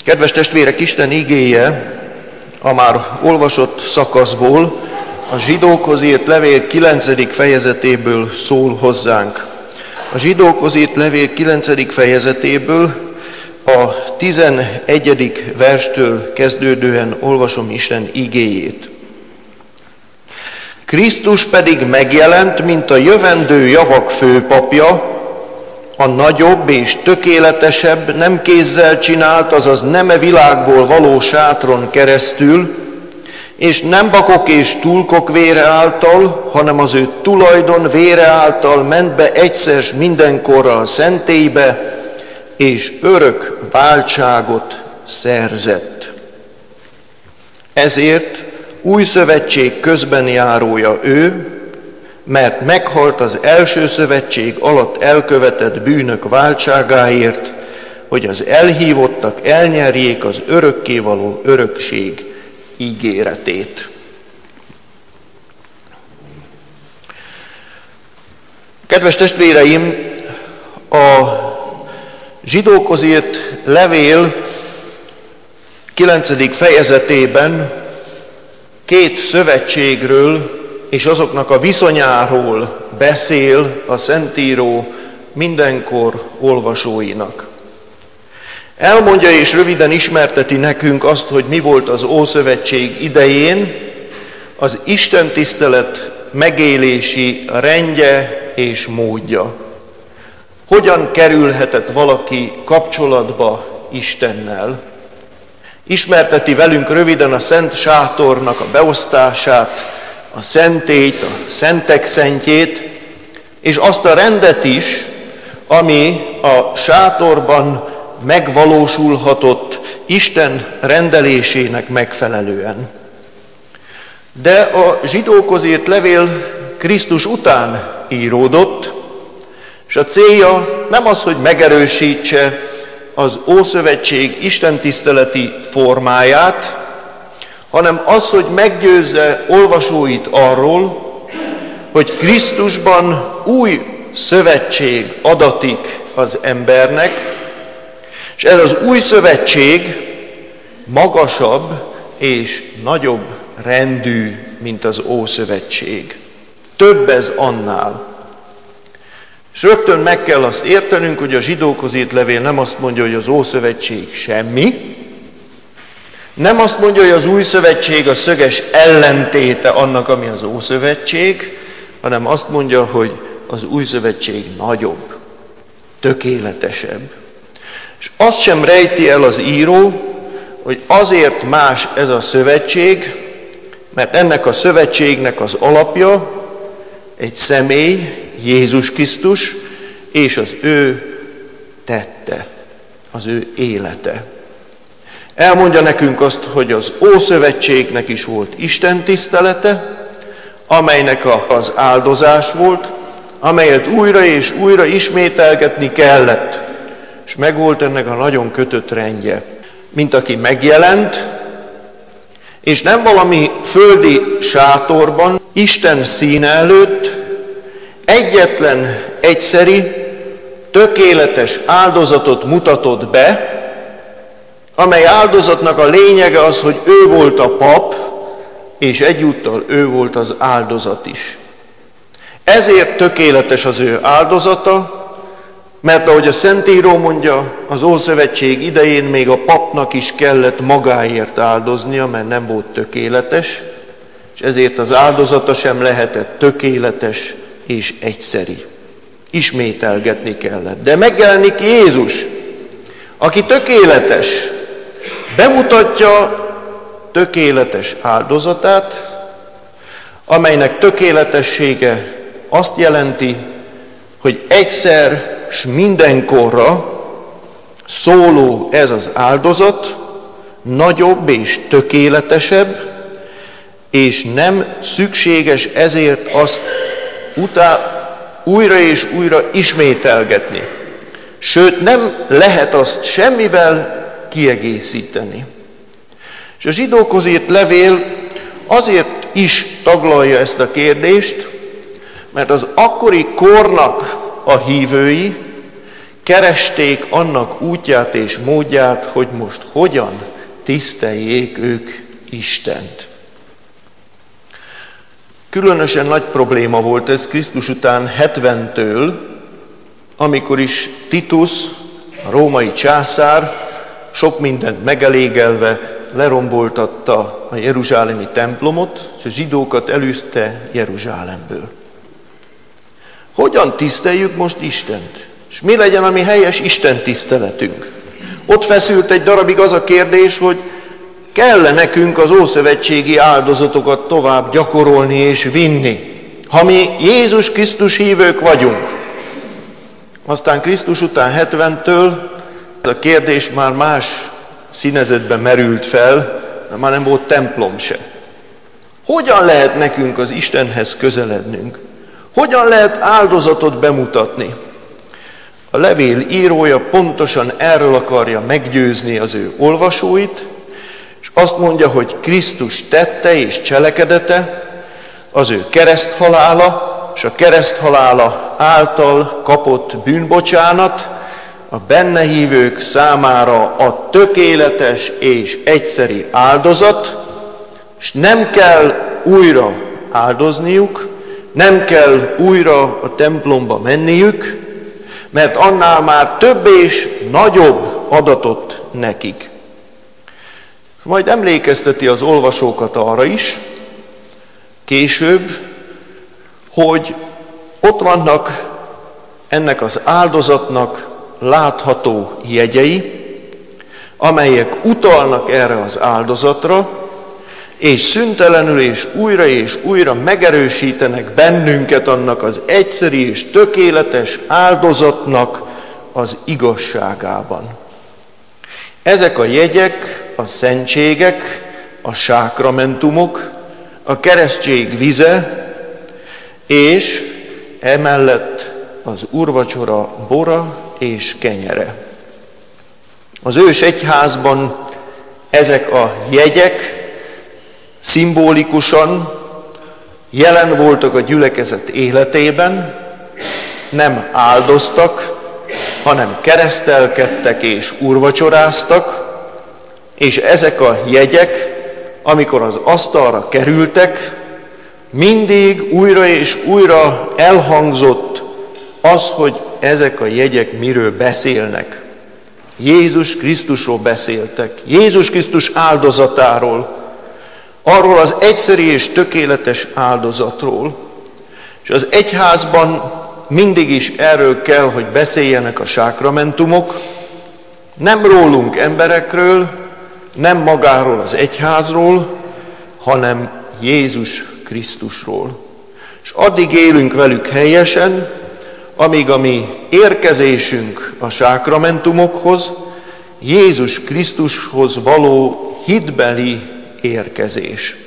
Kedves testvérek, Isten igéje a már olvasott szakaszból, a Zsidókhoz írt levél 9. fejezetéből szól hozzánk. A Zsidókhoz írt levél 9. fejezetéből a 11. verstől kezdődően olvasom Isten igéjét. Krisztus pedig megjelent, mint a jövendő javak főpapja, a nagyobb és tökéletesebb, nem kézzel csinált, azaz nem e világból való sátron keresztül, és nem bakok és túlkok vére által, hanem az ő tulajdon vére által ment be egyszer mindenkorra a szentélybe, és örök váltságot szerzett. Ezért új szövetség közben járója ő, mert meghalt az első szövetség alatt elkövetett bűnök váltságáért, hogy az elhívottak elnyerjék az örökkévaló örökség ígéretét. Kedves testvéreim, a Zsidókhoz írt levél 9. fejezetében két szövetségről és azoknak a viszonyáról beszél a Szentíró mindenkor olvasóinak. Elmondja és röviden ismerteti nekünk azt, hogy mi volt az Ószövetség idején az istentisztelet megélési rendje és módja. Hogyan kerülhetett valaki kapcsolatba Istennel? Ismerteti velünk röviden a Szent Sátornak a beosztását, a szentélyt, a szentek szentjét, és azt a rendet is, ami a sátorban megvalósulhatott Isten rendelésének megfelelően. De a Zsidókhoz írt levél Krisztus után íródott, és a célja nem az, hogy megerősítse az Ószövetség istentiszteleti formáját, hanem az, hogy meggyőzze olvasóit arról, hogy Krisztusban új szövetség adatik az embernek, és ez az új szövetség magasabb és nagyobb rendű, mint az Ószövetség. Több ez annál. És rögtön meg kell azt értenünk, hogy a Zsidókhoz írt levél nem azt mondja, hogy az Ószövetség semmi, nem azt mondja, hogy az új szövetség a szöges ellentéte annak, ami az Ószövetség, hanem azt mondja, hogy az új szövetség nagyobb, tökéletesebb. És azt sem rejti el az író, hogy azért más ez a szövetség, mert ennek a szövetségnek az alapja egy személy, Jézus Krisztus, és az ő tette, az ő élete. Elmondja nekünk azt, hogy az Ószövetségnek is volt Isten tisztelete, amelynek az áldozás volt, amelyet újra és újra ismételgetni kellett, és megvolt ennek a nagyon kötött rendje. Mint aki megjelent, és nem valami földi sátorban, Isten színe előtt egyetlen egyszeri, tökéletes áldozatot mutatott be, amely áldozatnak a lényege az, hogy ő volt a pap, és egyúttal ő volt az áldozat is. Ezért tökéletes az ő áldozata, mert ahogy a Szentíró mondja, az Ószövetség idején még a papnak is kellett magáért áldoznia, mert nem volt tökéletes, és ezért az áldozata sem lehetett tökéletes és egyszeri. Ismételgetni kellett. De megjelenik Jézus, aki tökéletes, bemutatja tökéletes áldozatát, amelynek tökéletessége azt jelenti, hogy egyszer s mindenkorra szóló ez az áldozat, nagyobb és tökéletesebb, és nem szükséges ezért azt újra és újra ismételgetni. Sőt, nem lehet azt semmivel kiegészíteni. És a Zsidókhoz írt levél azért is taglalja ezt a kérdést, mert az akkori kornak a hívői keresték annak útját és módját, hogy most hogyan tiszteljék ők Istent. Különösen nagy probléma volt ez Krisztus után 70-től, amikor is Titus, a római császár, sok mindent megelégelve leromboltatta a jeruzsálemi templomot, és a zsidókat elűzte Jeruzsálemből. Hogyan tiszteljük most Istent? És mi legyen a mi helyes Isten tiszteletünk? Ott feszült egy darabig az a kérdés, hogy kell-e nekünk az ószövetségi áldozatokat tovább gyakorolni és vinni, ha mi Jézus Krisztus hívők vagyunk. Aztán Krisztus után 70-től ez a kérdés már más színezetben merült fel, de már nem volt templom se. Hogyan lehet nekünk az Istenhez közelednünk? Hogyan lehet áldozatot bemutatni? A levél írója pontosan erről akarja meggyőzni az ő olvasóit, és azt mondja, hogy Krisztus tette és cselekedete, az ő kereszthalála, és a kereszthalála által kapott bűnbocsánat a benne hívők számára a tökéletes és egyszeri áldozat, és nem kell újra áldozniuk, nem kell újra a templomba menniük, mert annál már több és nagyobb adatot nekik. Majd emlékezteti az olvasókat arra is, később, hogy ott vannak ennek az áldozatnak látható jegyei, amelyek utalnak erre az áldozatra, és szüntelenül és újra megerősítenek bennünket annak az egyszeri és tökéletes áldozatnak az igazságában. Ezek a jegyek, a szentségek, a sákramentumok, a keresztség vize, és emellett az úrvacsora bora és kenyere. Az ős egyházban ezek a jegyek szimbolikusan jelen voltak a gyülekezet életében, nem áldoztak, hanem keresztelkedtek és úrvacsoráztak, és ezek a jegyek, amikor az asztalra kerültek, mindig újra és újra elhangzott az, hogy ezek a jegyek miről beszélnek. Jézus Krisztusról beszéltek, Jézus Krisztus áldozatáról, arról az egyszeri és tökéletes áldozatról. És az egyházban mindig is erről kell, hogy beszéljenek a sákramentumok, nem rólunk emberekről, nem magáról az egyházról, hanem Jézus Krisztusról. És addig élünk velük helyesen, amíg a mi érkezésünk a sákramentumokhoz, Jézus Krisztushoz való hitbeli érkezés.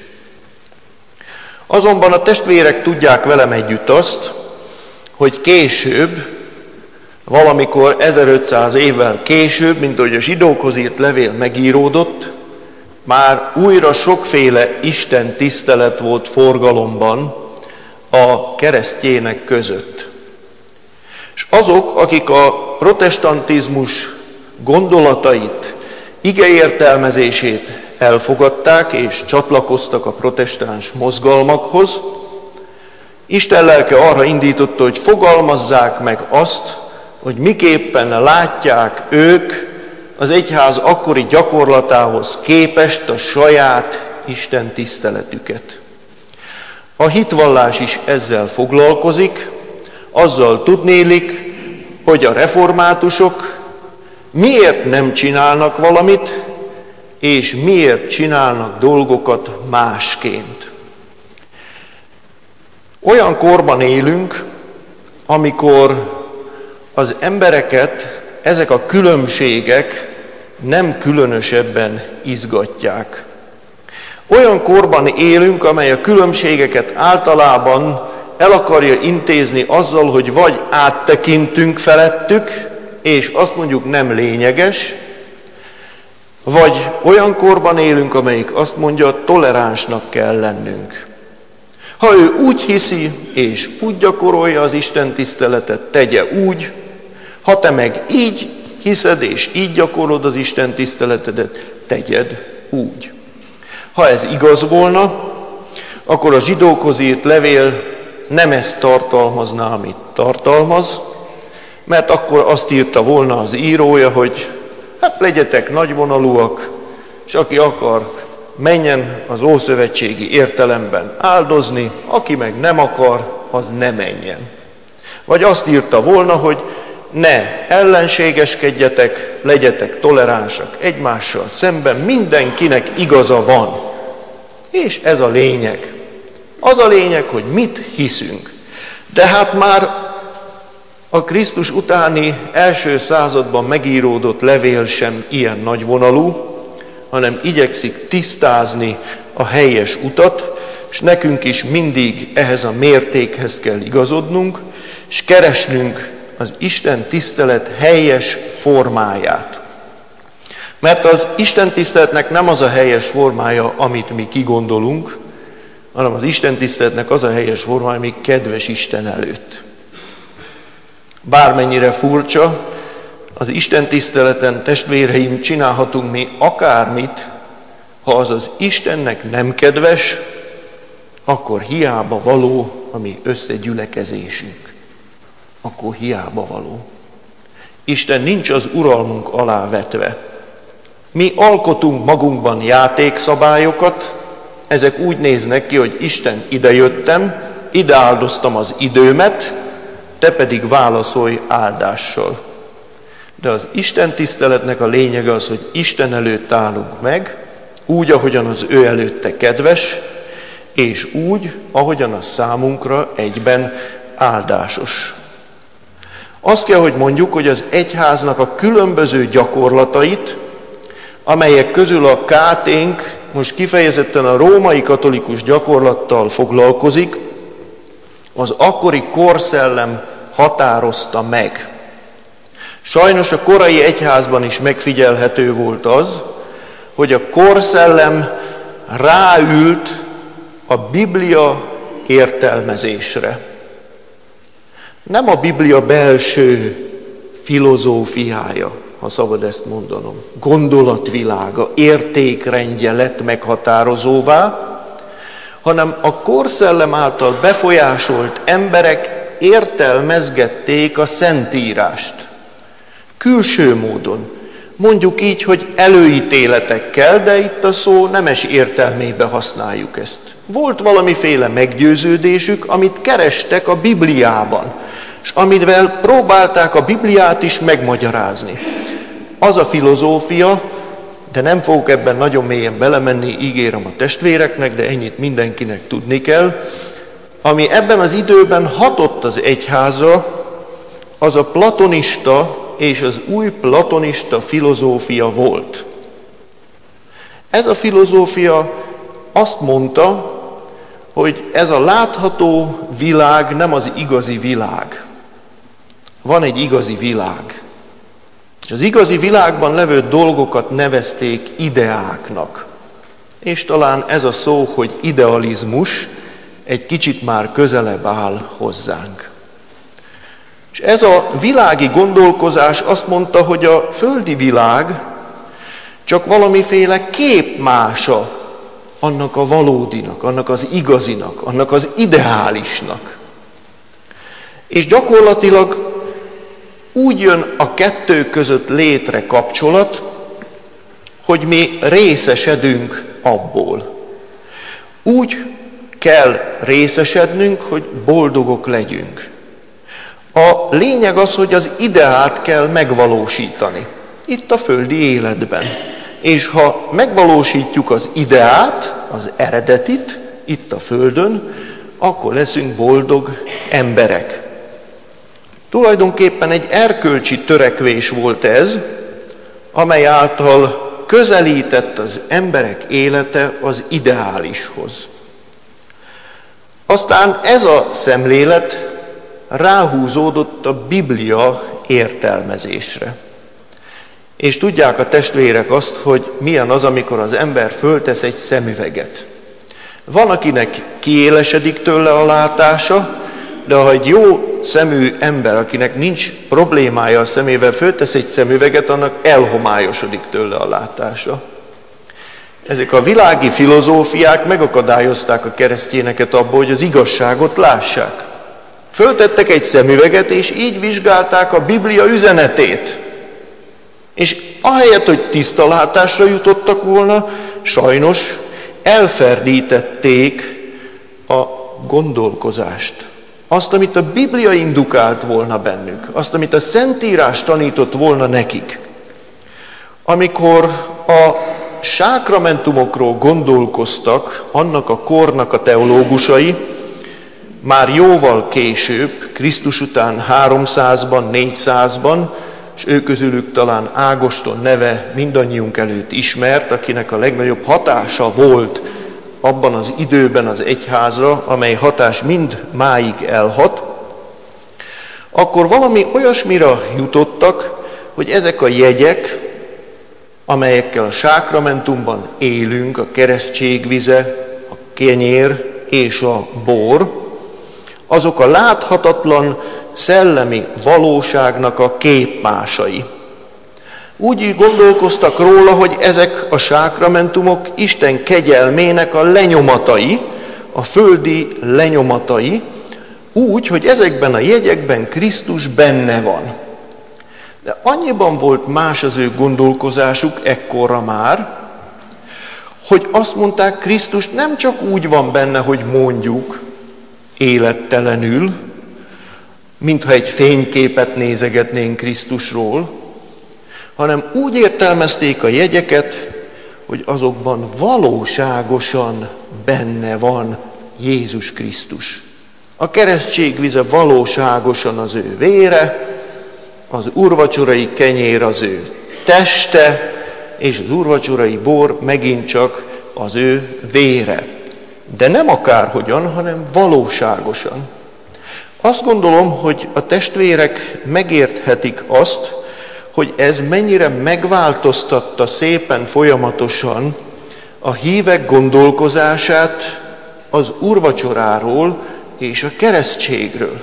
Azonban a testvérek tudják velem együtt azt, hogy később, valamikor 1500 évvel később, mint ahogy a zsidókhoz írt levél megíródott, már újra sokféle Isten tisztelet volt forgalomban a keresztjének között. És azok, akik a protestantizmus gondolatait, igeértelmezését elfogadták és csatlakoztak a protestáns mozgalmakhoz, Isten lelke arra indította, hogy fogalmazzák meg azt, hogy miképpen látják ők az egyház akkori gyakorlatához képest a saját Isten tiszteletüket. A hitvallás is ezzel foglalkozik, azzal tudnélik, hogy a reformátusok miért nem csinálnak valamit, és miért csinálnak dolgokat másként. Olyan korban élünk, amikor az embereket ezek a különbségek nem különösebben izgatják. Olyan korban élünk, amely a különbségeket általában el akarja intézni azzal, hogy vagy áttekintünk felettük, és azt mondjuk nem lényeges, vagy olyan korban élünk, amelyik azt mondja, toleránsnak kell lennünk. Ha ő úgy hiszi, és úgy gyakorolja az Isten tiszteletet, tegye úgy, Ha te meg így hiszed és így gyakorlod az Isten tiszteletedet, tegyed úgy. Ha ez igaz volna, akkor a zsidókhoz írt levél nem ezt tartalmazná, amit tartalmaz, mert akkor azt írta volna az írója, hogy hát legyetek nagyvonalúak, és aki akar, menjen az ószövetségi értelemben áldozni, aki meg nem akar, az ne menjen. Vagy azt írta volna, hogy ne ellenségeskedjetek, legyetek toleránsak egymással szemben, mindenkinek igaza van. És ez a lényeg. Az a lényeg, hogy mit hiszünk. De hát már a Krisztus utáni első században megíródott levél sem ilyen nagyvonalú, hanem igyekszik tisztázni a helyes utat, és nekünk is mindig ehhez a mértékhez kell igazodnunk, és keresnünk az Isten tisztelet helyes formáját. Mert az Isten tiszteletnek nem az a helyes formája, amit mi kigondolunk, hanem az Isten tiszteletnek az a helyes formája, ami kedves Isten előtt. Bármennyire furcsa, az Isten tiszteleten, testvéreim, csinálhatunk mi akármit, ha az az Istennek nem kedves, akkor hiába való a mi összegyülekezésünk. Akkor hiába való. Isten nincs az uralmunk alá vetve. Mi alkotunk magunkban játékszabályokat, ezek úgy néznek ki, hogy Isten, idejöttem, ide áldoztam az időmet, te pedig válaszolj áldással. De az Isten tiszteletnek a lényege az, hogy Isten előtt állunk meg, úgy, ahogyan az ő előtte kedves, és úgy, ahogyan az számunkra egyben áldásos. Azt kell, hogy mondjuk, hogy az egyháznak a különböző gyakorlatait, amelyek közül a KT-nk most kifejezetten a római katolikus gyakorlattal foglalkozik, az akkori korszellem határozta meg. Sajnos a korai egyházban is megfigyelhető volt az, hogy a korszellem ráült a Biblia értelmezésre. Nem a Biblia belső filozófiája, ha szabad ezt mondanom, gondolatvilága, értékrendje lett meghatározóvá, hanem a korszellem által befolyásolt emberek értelmezgették a Szentírást. Külső módon. Mondjuk így, hogy előítéletekkel, de itt a szó nemes értelmébe használjuk ezt. Volt valamiféle meggyőződésük, amit kerestek a Bibliában, és amivel próbálták a Bibliát is megmagyarázni. Az a filozófia, de nem fogok ebben nagyon mélyen belemenni, ígérem a testvéreknek, de ennyit mindenkinek tudni kell, ami ebben az időben hatott az egyházra, az a platonista és az új platonista filozófia volt. Ez a filozófia azt mondta, hogy ez a látható világ nem az igazi világ. Van egy igazi világ. És az igazi világban levő dolgokat nevezték ideáknak. És talán ez a szó, hogy idealizmus, egy kicsit már közelebb áll hozzánk. És ez a világi gondolkozás azt mondta, hogy a földi világ csak valamiféle képmása annak a valódinak, annak az igazinak, annak az ideálisnak. És gyakorlatilag úgy jön a kettő között létre kapcsolat, hogy mi részesedünk abból. Úgy kell részesednünk, hogy boldogok legyünk. A lényeg az, hogy az ideát kell megvalósítani. Itt a földi életben. És ha megvalósítjuk az ideát, az eredetit, itt a földön, akkor leszünk boldog emberek. Tulajdonképpen egy erkölcsi törekvés volt ez, amely által közelített az emberek élete az ideálishoz. Aztán ez a szemlélet ráhúzódott a Biblia értelmezésre. És tudják a testvérek azt, hogy milyen az, amikor az ember föltesz egy szemüveget. Van, akinek kiélesedik tőle a látása, de ha egy jó szemű ember, akinek nincs problémája a szemével, föltesz egy szemüveget, annak elhomályosodik tőle a látása. Ezek a világi filozófiák megakadályozták a keresztényeket abból, hogy az igazságot lássák. Föltettek egy szemüveget, és így vizsgálták a Biblia üzenetét. És ahelyett, hogy tiszta látásra jutottak volna, sajnos elferdítették a gondolkozást. Azt, amit a Biblia indukált volna bennük, azt, amit a Szentírás tanított volna nekik. Amikor a sákramentumokról gondolkoztak annak a kornak a teológusai, már jóval később, Krisztus után 300-ban, 400-ban, és ő közülük talán Ágoston neve mindannyiunk előtt ismert, akinek a legnagyobb hatása volt abban az időben az egyházra, amely hatás mind máig elhat, akkor valami olyasmira jutottak, hogy ezek a jegyek, amelyekkel a sákramentumban élünk, a keresztségvize, a kenyér és a bor, azok a láthatatlan szellemi valóságnak a képmásai. Úgy gondolkoztak róla, hogy ezek a sákramentumok Isten kegyelmének a lenyomatai, a földi lenyomatai, úgy, hogy ezekben a jegyekben Krisztus benne van. De annyiban volt más az ő gondolkozásuk ekkorra már, hogy azt mondták, Krisztus nem csak úgy van benne, hogy mondjuk élettelenül, mintha egy fényképet nézegetnénk Krisztusról, hanem úgy értelmezték a jegyeket, hogy azokban valóságosan benne van Jézus Krisztus. A keresztségvize valóságosan az ő vére, az úrvacsorai kenyér az ő teste, és az úrvacsorai bor megint csak az ő vére. De nem akárhogyan, hanem valóságosan. Azt gondolom, hogy a testvérek megérthetik azt, hogy ez mennyire megváltoztatta szépen folyamatosan a hívek gondolkozását az úrvacsoráról és a keresztségről.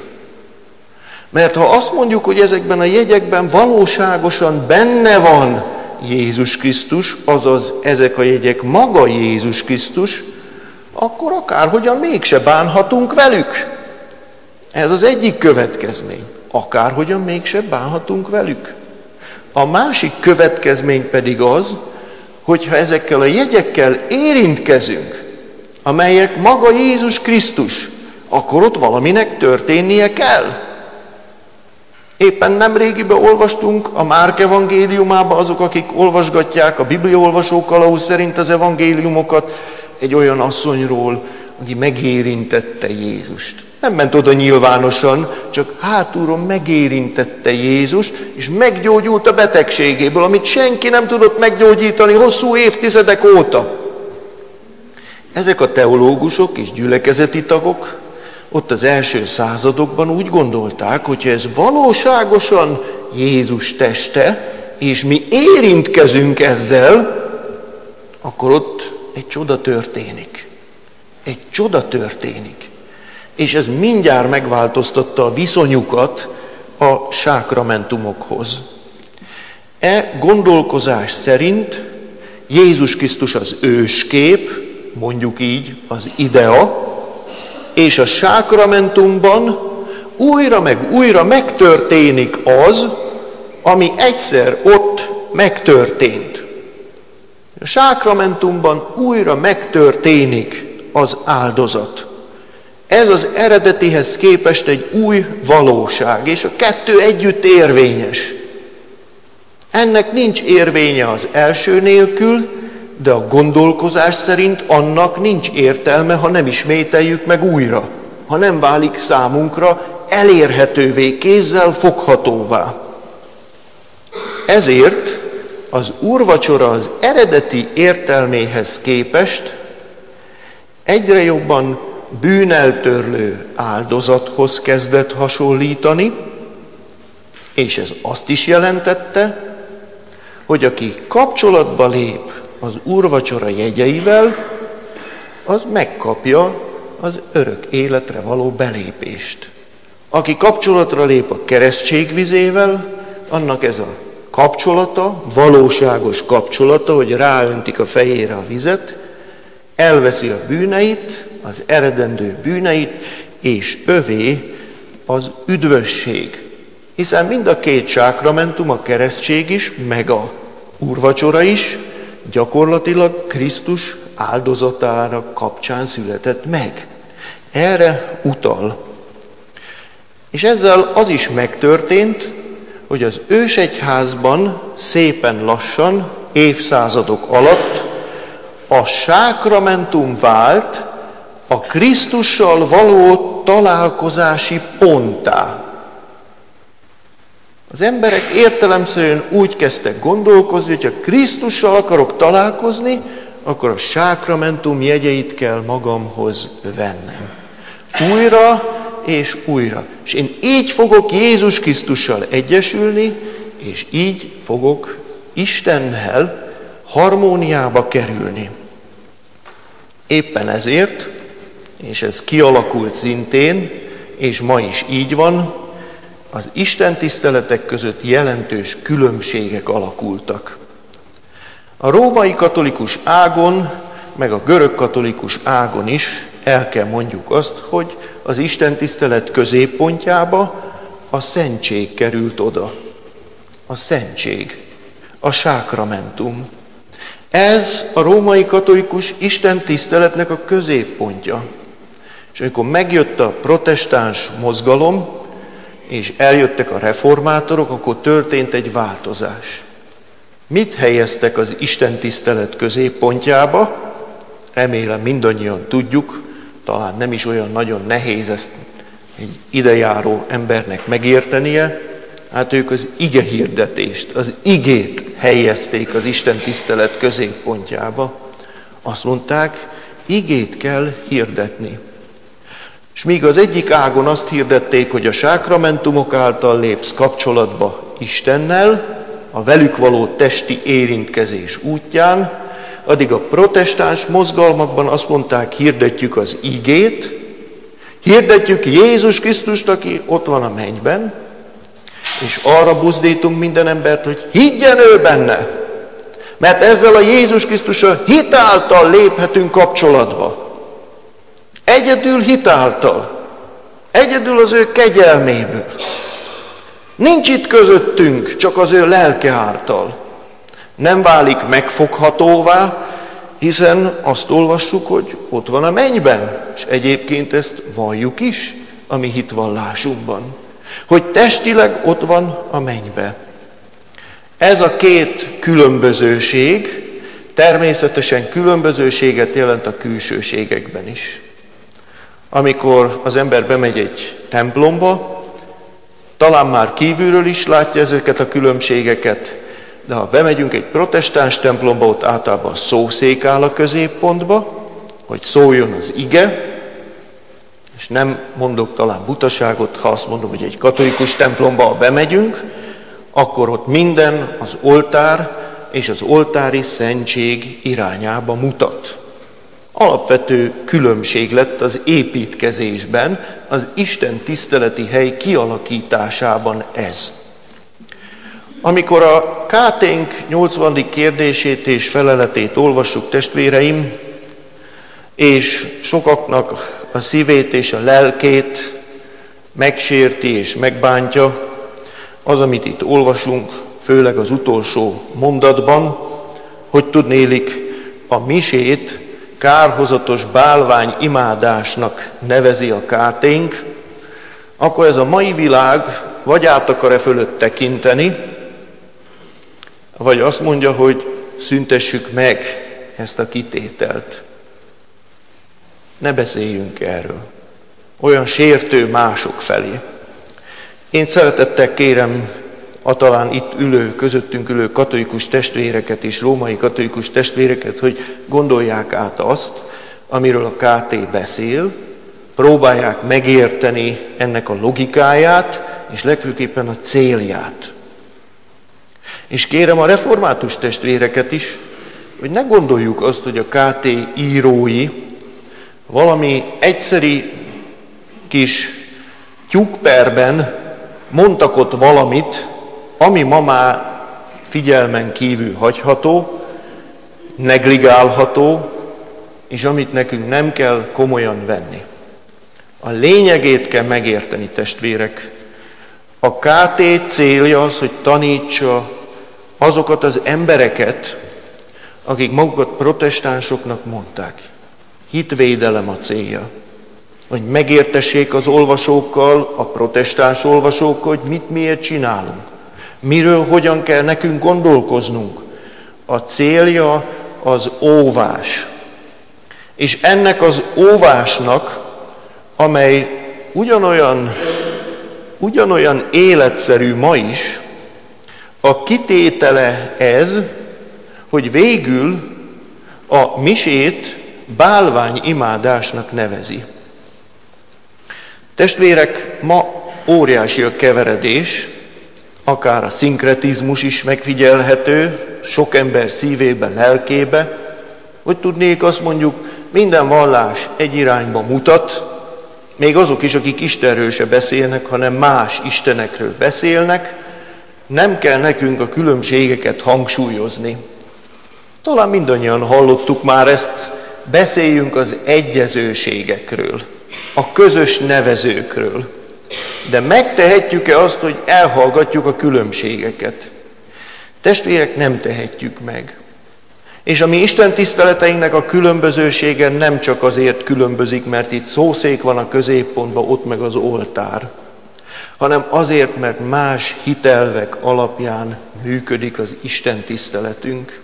Mert ha azt mondjuk, hogy ezekben a jegyekben valóságosan benne van Jézus Krisztus, azaz ezek a jegyek maga Jézus Krisztus, akkor akárhogyan mégse bánhatunk velük. Ez az egyik következmény. Akárhogyan mégse bánhatunk velük. A másik következmény pedig az, hogyha ezekkel a jegyekkel érintkezünk, amelyek maga Jézus Krisztus, akkor ott valaminek történnie kell. Éppen nemrégiben olvastunk a Márk evangéliumába, azok, akik olvasgatják a bibliaolvasó kalauz szerint az evangéliumokat, egy olyan asszonyról, aki megérintette Jézust. Nem ment oda nyilvánosan, csak hátulról megérintette Jézust, és meggyógyult a betegségéből, amit senki nem tudott meggyógyítani hosszú évtizedek óta. Ezek a teológusok és gyülekezeti tagok ott az első századokban úgy gondolták, hogyha ez valóságosan Jézus teste, és mi érintkezünk ezzel, akkor ott egy csoda történik. Egy csoda történik. És ez mindjárt megváltoztatta a viszonyukat a sákramentumokhoz. Gondolkozás szerint Jézus Krisztus az őskép, mondjuk így az idea, és a sákramentumban újra meg újra megtörténik az, ami egyszer ott megtörtént. A sákramentumban újra megtörténik az áldozat. Ez az eredetihez képest egy új valóság, és a kettő együtt érvényes. Ennek nincs érvénye az első nélkül, de a gondolkozás szerint annak nincs értelme, ha nem ismételjük meg újra, ha nem válik számunkra elérhetővé, kézzel foghatóvá. Ezért az úrvacsora az eredeti értelméhez képest egyre jobban bűneltörlő áldozathoz kezdett hasonlítani, és ez azt is jelentette, hogy aki kapcsolatba lép az úrvacsora jegyeivel, az megkapja az örök életre való belépést. Aki kapcsolatra lép a keresztség vizével, annak ez a kapcsolata, valóságos kapcsolata, hogy ráöntik a fejére a vizet, elveszi a bűneit, az eredendő bűneit, és övé az üdvösség. Hiszen mind a két sákramentum, a keresztség is, meg a úrvacsora is gyakorlatilag Krisztus áldozatára kapcsán született meg. Erre utal. És ezzel az is megtörtént, hogy az ősegyházban szépen lassan, évszázadok alatt a sákramentum vált a Krisztussal való találkozási ponttá. Az emberek értelemszerűen úgy kezdtek gondolkozni, hogy ha Krisztussal akarok találkozni, akkor a sákramentum jegyeit kell magamhoz vennem. Újra és újra. És én így fogok Jézus Krisztussal egyesülni, és így fogok Istennel harmóniába kerülni. Éppen ezért, és ez kialakult szintén, és ma is így van, az istentiszteletek között jelentős különbségek alakultak. A római katolikus ágon, meg a görög katolikus ágon is el kell mondjuk azt, hogy az istentisztelet középpontjába a szentség került oda. A szentség, a sákramentum. Ez a római katolikus istentiszteletnek a középpontja. És amikor megjött a protestáns mozgalom, és eljöttek a reformátorok, akkor történt egy változás. Mit helyeztek az istentisztelet középpontjába? Remélem mindannyian tudjuk, talán nem is olyan nagyon nehéz ezt egy idejáró embernek megértenie, hát ők az ige hirdetést, az igét helyezték az istentisztelet középpontjába. Azt mondták, igét kell hirdetni. És míg az egyik ágon azt hirdették, hogy a sákramentumok által lépsz kapcsolatba Istennel, a velük való testi érintkezés útján, addig a protestáns mozgalmakban azt mondták, hirdetjük az igét, hirdetjük Jézus Krisztust, aki ott van a mennyben, és arra buzdítunk minden embert, hogy higgyen ő benne, mert ezzel a Jézus Krisztussal hit által léphetünk kapcsolatba. Egyedül hit által, egyedül az ő kegyelméből. Nincs itt közöttünk, csak az ő lelke által. Nem válik megfoghatóvá, hiszen azt olvassuk, hogy ott van a mennyben, és egyébként ezt valljuk is a mi hitvallásunkban, hogy testileg ott van a mennyben. Ez a két különbözőség természetesen különbözőséget jelent a külsőségekben is. Amikor az ember bemegy egy templomba, talán már kívülről is látja ezeket a különbségeket, de ha bemegyünk egy protestáns templomba, ott általában a szószék áll a középpontba, hogy szóljon az ige, és nem mondok talán butaságot, ha azt mondom, hogy egy katolikus templomba, ha bemegyünk, akkor ott minden az oltár és az oltári szentség irányába mutat. Alapvető különbség lett az építkezésben, az Isten tiszteleti hely kialakításában ez. Amikor a KT-nk 80. kérdését és feleletét olvassuk, testvéreim, és sokaknak a szívét és a lelkét megsérti és megbántja, az, amit itt olvasunk, főleg az utolsó mondatban, hogy tudnélik a misét kárhozatos bálvány imádásnak nevezi a KT-nk, akkor ez a mai világ vagy át akar-e fölött tekinteni, vagy azt mondja, hogy szüntessük meg ezt a kitételt. Ne beszéljünk erről. Olyan sértő mások felé. Én szeretettel kérem a talán itt ülő, közöttünk ülő katolikus testvéreket és római katolikus testvéreket, hogy gondolják át azt, amiről a KT beszél, próbálják megérteni ennek a logikáját, és legfőképpen a célját. És kérem a református testvéreket is, hogy ne gondoljuk azt, hogy a KT írói valami egyszeri kis tyúkperben mondtak ott valamit, ami ma már figyelmen kívül hagyható, negligálható, és amit nekünk nem kell komolyan venni. A lényegét kell megérteni, testvérek. A KT célja az, hogy tanítsa azokat az embereket, akik magukat protestánsoknak mondták. Hitvédelem a célja. Hogy megértessék az olvasókkal, a protestáns olvasókkal, hogy mit miért csinálunk. Miről, hogyan kell nekünk gondolkoznunk. A célja az óvás. És ennek az óvásnak, amely ugyanolyan életszerű ma is, a kitétele ez, hogy végül a misét bálványimádásnak nevezi. Testvérek, ma óriási a keveredés, akár a szinkretizmus is megfigyelhető, sok ember szívébe, lelkébe, hogy tudnék azt mondjuk, minden vallás egy irányba mutat, még azok is, akik Istenről se beszélnek, hanem más istenekről beszélnek, nem kell nekünk a különbségeket hangsúlyozni. Talán mindannyian hallottuk már ezt, beszéljünk az egyezőségekről, a közös nevezőkről. De megtehetjük-e azt, hogy elhallgatjuk a különbségeket? Testvérek, nem tehetjük meg. És a mi Isten tiszteleteinknek a különbözősége nem csak azért különbözik, mert itt szószék van a középpontban, ott meg az oltár, hanem azért, mert más hitelvek alapján működik az Isten tiszteletünk.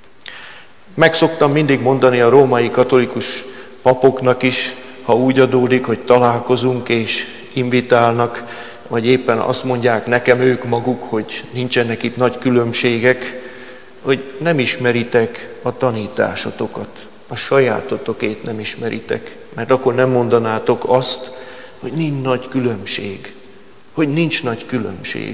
Meg szoktam mindig mondani a római katolikus papoknak is, ha úgy adódik, hogy találkozunk és invitálnak, vagy éppen azt mondják nekem ők maguk, hogy nincsenek itt nagy különbségek, hogy nem ismeritek a tanításotokat, a sajátotokét nem ismeritek, mert akkor nem mondanátok azt, hogy nincs nagy különbség, hogy nincs nagy különbség.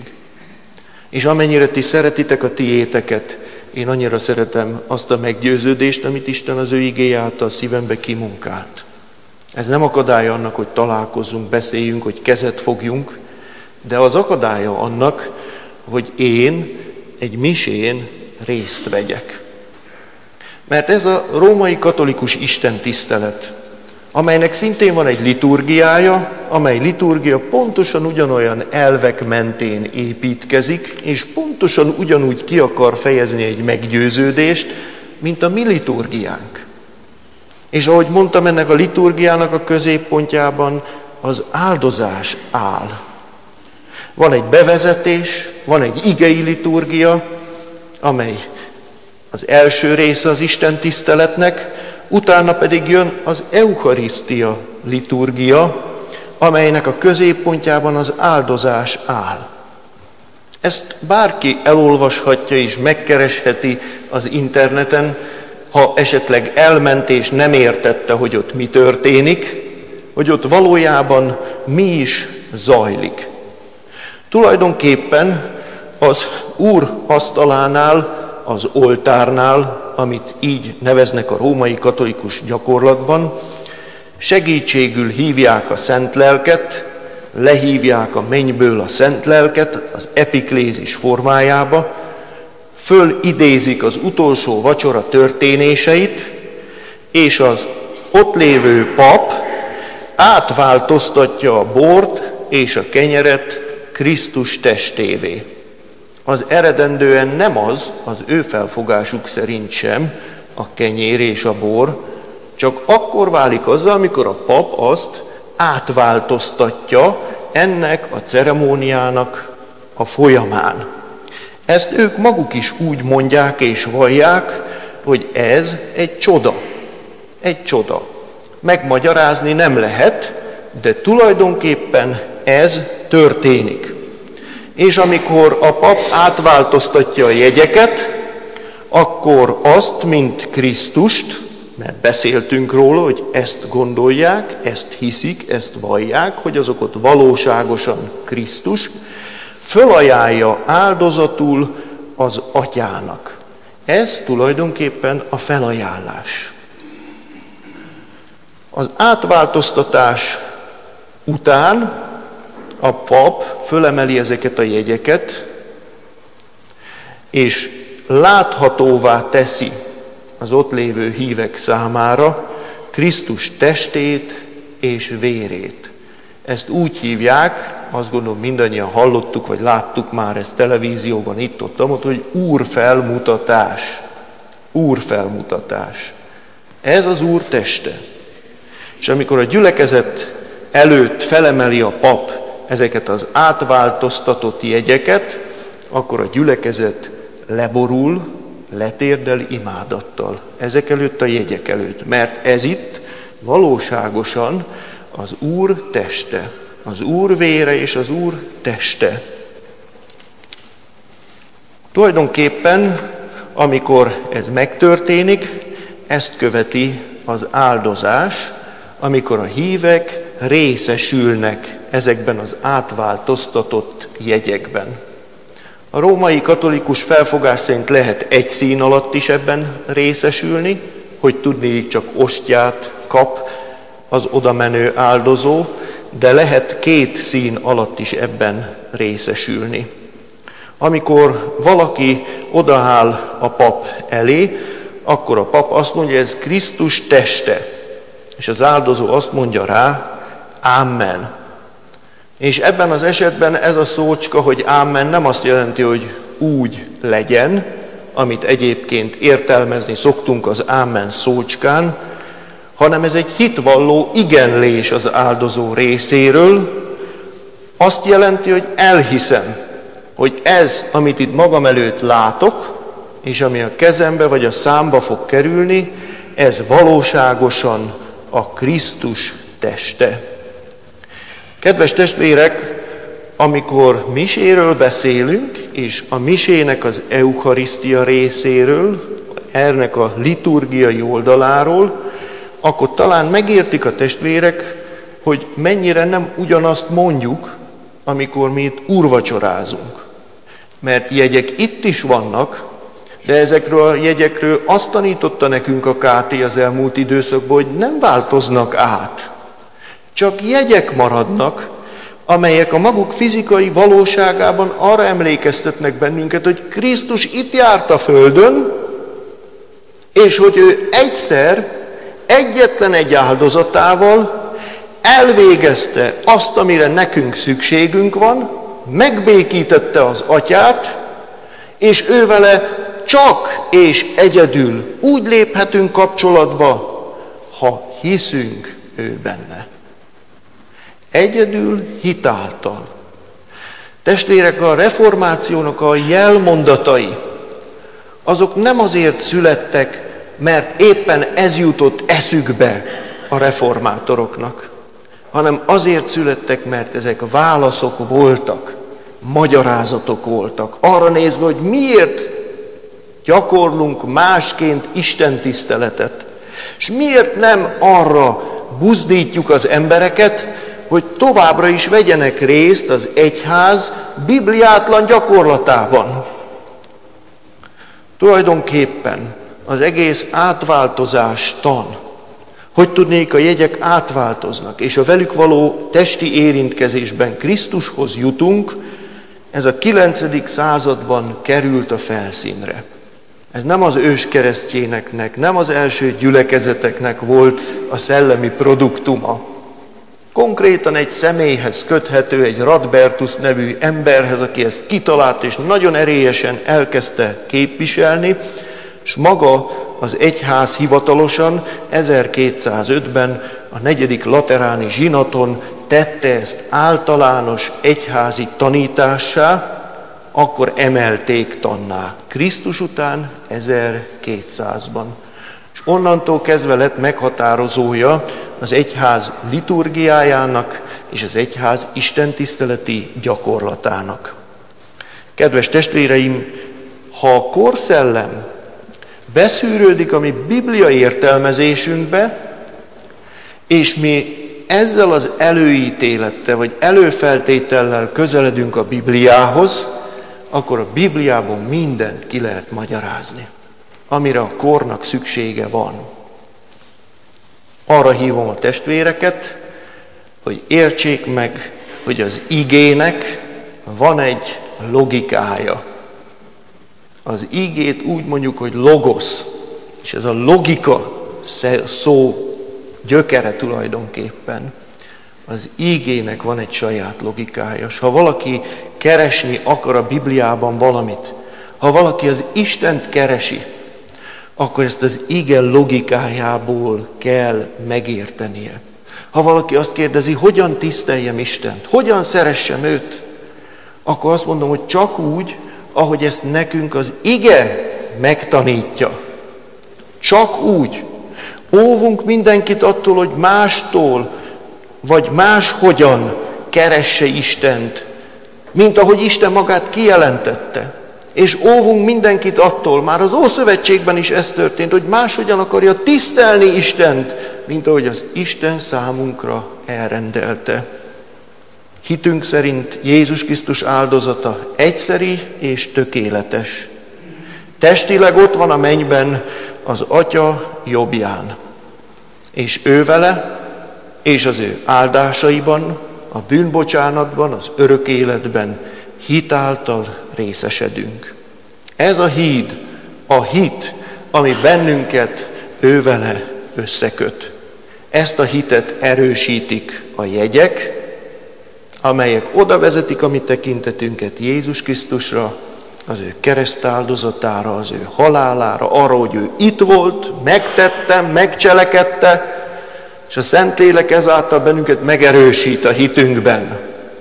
És amennyire ti szeretitek a tiéteket, én annyira szeretem azt a meggyőződést, amit Isten az ő igéje által szívembe kimunkált. Ez nem akadálya annak, hogy találkozzunk, beszéljünk, hogy kezet fogjunk, de az akadálya annak, hogy én egy misén részt vegyek. Mert ez a római katolikus Isten tisztelet, amelynek szintén van egy liturgiája, amely liturgia pontosan ugyanolyan elvek mentén építkezik, és pontosan ugyanúgy ki akar fejezni egy meggyőződést, mint a mi liturgiánk. És ahogy mondtam, ennek a liturgiának a középpontjában az áldozás áll. Van egy bevezetés, van egy igei liturgia, amely az első része az Isten tiszteletnek, utána pedig jön az eucharisztia liturgia, amelynek a középpontjában az áldozás áll. Ezt bárki elolvashatja és megkeresheti az interneten, ha esetleg elment és nem értette, hogy ott mi történik, hogy ott valójában mi is zajlik. Tulajdonképpen az Úr asztalánál, az oltárnál, amit így neveznek a római katolikus gyakorlatban, segítségül hívják a Szent Lelket, lehívják a mennyből a Szent Lelket az epiklézis formájába, fölidézik az utolsó vacsora történéseit, és az ott lévő pap átváltoztatja a bort és a kenyeret Krisztus testévé. Az eredendően nem az ő felfogásuk szerint sem, a kenyér és a bor, csak akkor válik azzal, amikor a pap azt átváltoztatja ennek a ceremóniának a folyamán. Ezt ők maguk is úgy mondják és vallják, hogy ez egy csoda. Egy csoda. Megmagyarázni nem lehet, de tulajdonképpen ez történik. És amikor a pap átváltoztatja a jegyeket, akkor azt, mint Krisztust, mert beszéltünk róla, hogy ezt gondolják, ezt hiszik, ezt vallják, hogy azok ott valóságosan Krisztus, fölajánlja áldozatul az atyának. Ez tulajdonképpen a felajánlás. Az átváltoztatás után a pap fölemeli ezeket a jegyeket, és láthatóvá teszi az ott lévő hívek számára Krisztus testét és vérét. Ezt úgy hívják, azt gondolom mindannyian hallottuk, vagy láttuk már ezt televízióban, itt-ott, hogy úrfelmutatás. Úrfelmutatás. Ez az Úr teste. És amikor a gyülekezet előtt felemeli a pap ezeket az átváltoztatott jegyeket, akkor a gyülekezet leborul, letérdel imádattal ezek előtt a jegyek előtt. Mert ez itt valóságosan az Úr teste, az Úr vére és az Úr teste. Tulajdonképpen, amikor ez megtörténik, ezt követi az áldozás, amikor a hívek részesülnek ezekben az átváltoztatott jegyekben. A római katolikus felfogás szerint lehet egy szín alatt is ebben részesülni, hogy tudniillik csak ostját kap az odamenő áldozó, de lehet két szín alatt is ebben részesülni. Amikor valaki odaáll a pap elé, akkor a pap azt mondja, ez Krisztus teste, és az áldozó azt mondja rá, Amen. És ebben az esetben ez a szócska, hogy Amen, nem azt jelenti, hogy úgy legyen, amit egyébként értelmezni szoktunk az Amen szócskán, hanem ez egy hitvalló igenlés az áldozó részéről. Azt jelenti, hogy elhiszem, hogy ez, amit itt magam előtt látok, és ami a kezembe vagy a számba fog kerülni, ez valóságosan a Krisztus teste. Kedves testvérek, amikor miséről beszélünk, és a misének az eucharisztia részéről, ennek a liturgiai oldaláról, akkor talán megértik a testvérek, hogy mennyire nem ugyanazt mondjuk, amikor mi itt úrvacsorázunk. Mert jegyek itt is vannak, de ezekről a jegyekről azt tanította nekünk a KT az elmúlt időszakban, hogy nem változnak át. Csak jegyek maradnak, amelyek a maguk fizikai valóságában arra emlékeztetnek bennünket, hogy Krisztus itt járt a földön, és hogy ő egyszer, egyetlen egy áldozatával elvégezte azt, amire nekünk szükségünk van, megbékítette az Atyát, és ő vele csak és egyedül úgy léphetünk kapcsolatba, ha hiszünk ő benne. Egyedül hitáltal. Testvérek, a reformációnak a jelmondatai, azok nem azért születtek, mert éppen ez jutott eszükbe a reformátoroknak, hanem azért születtek, mert ezek válaszok voltak, magyarázatok voltak. Arra nézve, hogy miért gyakorlunk másként istentiszteletet, és miért nem arra buzdítjuk az embereket, hogy továbbra is vegyenek részt az egyház bibliátlan gyakorlatában. Tulajdonképpen az egész átváltozás tan, hogy tudnék, a jegyek átváltoznak, és a velük való testi érintkezésben Krisztushoz jutunk, ez a 9. században került a felszínre. Ez nem az őskeresztjéneknek, nem az első gyülekezeteknek volt a szellemi produktuma. Konkrétan egy személyhez köthető, egy Radbertus nevű emberhez, aki ezt kitalált és nagyon erélyesen elkezdte képviselni, és maga az egyház hivatalosan 1205-ben a 4. lateráni zsinaton tette ezt általános egyházi tanítássá, akkor emelték tanná. Krisztus után 1200-ban. És onnantól kezdve lett meghatározója az egyház liturgiájának és az egyház istentiszteleti gyakorlatának. Kedves testvéreim, ha a korszellem beszűrődik a mi bibliai értelmezésünkbe, és mi ezzel az előítélettel vagy előfeltétellel közeledünk a Bibliához, akkor a Bibliában mindent ki lehet magyarázni, amire a kornak szüksége van. Arra hívom a testvéreket, hogy értsék meg, hogy az igének van egy logikája. Az igét úgy mondjuk, hogy logosz, és ez a logika szó gyökere tulajdonképpen. Az igének van egy saját logikája. És ha valaki keresni akar a Bibliában valamit, ha valaki az Istent keresi, akkor ezt az ige logikájából kell megértenie. Ha valaki azt kérdezi, hogyan tiszteljem Istent, hogyan szeressem őt, akkor azt mondom, hogy csak úgy, ahogy ezt nekünk az ige megtanítja. Csak úgy. Óvunk mindenkit attól, hogy mástól, vagy máshogyan keresse Istent, mint ahogy Isten magát kijelentette. És óvunk mindenkit attól, már az Ószövetségben is ez történt, hogy máshogyan akarja tisztelni Istent, mint ahogy az Isten számunkra elrendelte. Hitünk szerint Jézus Krisztus áldozata egyszeri és tökéletes. Testileg ott van a mennyben az Atya jobbján. És ő vele, és az ő áldásaiban, a bűnbocsánatban, az örök életben hit által részesedünk. Ez a híd, a hit, ami bennünket ő vele összeköt. Ezt a hitet erősítik a jegyek, amelyek oda vezetik a mi tekintetünket Jézus Krisztusra, az ő keresztáldozatára, az ő halálára, arra, hogy ő itt volt, megtette, megcselekedte, és a Szentlélek ezáltal bennünket megerősít a hitünkben.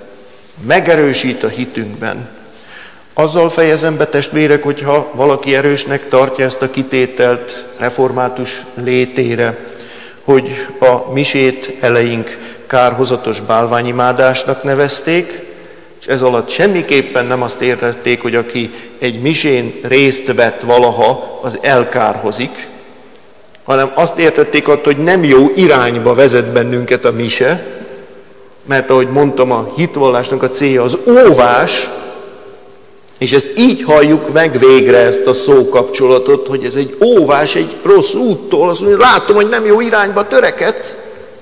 Megerősít a hitünkben. Azzal fejezem be, testvérek, hogyha valaki erősnek tartja ezt a kitételt református létére, hogy a misét eleink kárhozatos bálványimádásnak nevezték, és ez alatt semmiképpen nem azt értették, hogy aki egy misén részt vett valaha, az elkárhozik, hanem azt értették attól, hogy nem jó irányba vezet bennünket a mise, mert ahogy mondtam, a hitvallásnak a célja az óvás, és ezt így halljuk meg végre, ezt a szókapcsolatot, hogy ez egy óvás egy rossz úttól, azt mondja, látom, hogy nem jó irányba törekedsz.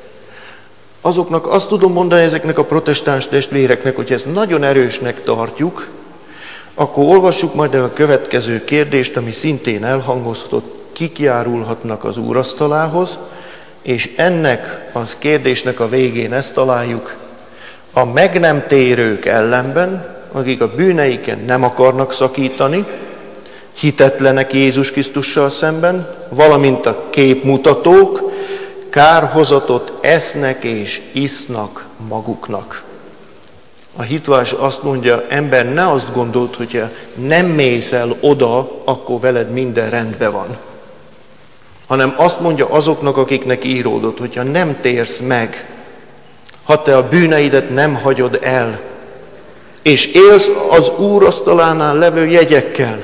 Azoknak azt tudom mondani ezeknek a protestáns testvéreknek, hogy ezt nagyon erősnek tartjuk, akkor olvassuk majd el a következő kérdést, ami szintén elhangozhatott, kik járulhatnak az úrasztalához, és ennek a kérdésnek a végén ezt találjuk, a meg nem térők ellenben, akik a bűneiken nem akarnak szakítani, hitetlenek Jézus Krisztussal szemben, valamint a képmutatók, kárhozatot esznek és isznak maguknak. A hitvallás azt mondja, ember, ne azt gondold, hogyha nem mész el oda, akkor veled minden rendben van. Hanem azt mondja azoknak, akiknek íródott, hogyha nem térsz meg, ha te a bűneidet nem hagyod el, és élsz az Úr asztalánál levő jegyekkel,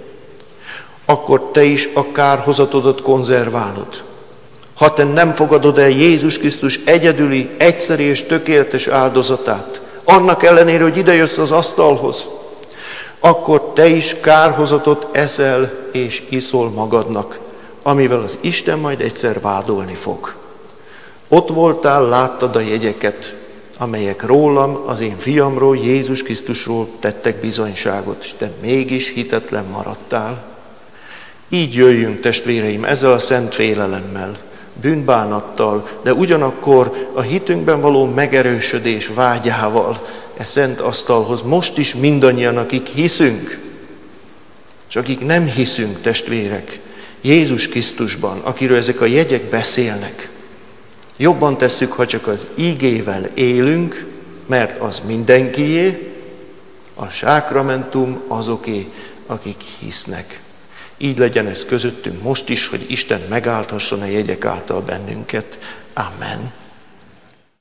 akkor te is a kárhozatodat konzerválod. Ha te nem fogadod el Jézus Krisztus egyedüli, egyszeri és tökéletes áldozatát, annak ellenére, hogy idejössz az asztalhoz, akkor te is kárhozatot eszel és iszol magadnak, amivel az Isten majd egyszer vádolni fog. Ott voltál, láttad a jegyeket, amelyek rólam, az én fiamról, Jézus Krisztusról tettek bizonyságot, és te mégis hitetlen maradtál. Így jöjjünk, testvéreim, ezzel a szent félelemmel, bűnbánattal, de ugyanakkor a hitünkben való megerősödés vágyával e szent asztalhoz most is mindannyian, akik hiszünk, és akik nem hiszünk, testvérek, Jézus Krisztusban, akiről ezek a jegyek beszélnek. Jobban tesszük, ha csak az ígével élünk, mert az mindenkié, a sákramentum azoké, akik hisznek. Így legyen ez közöttünk most is, hogy Isten megáldhasson a jegyek által bennünket. Amen.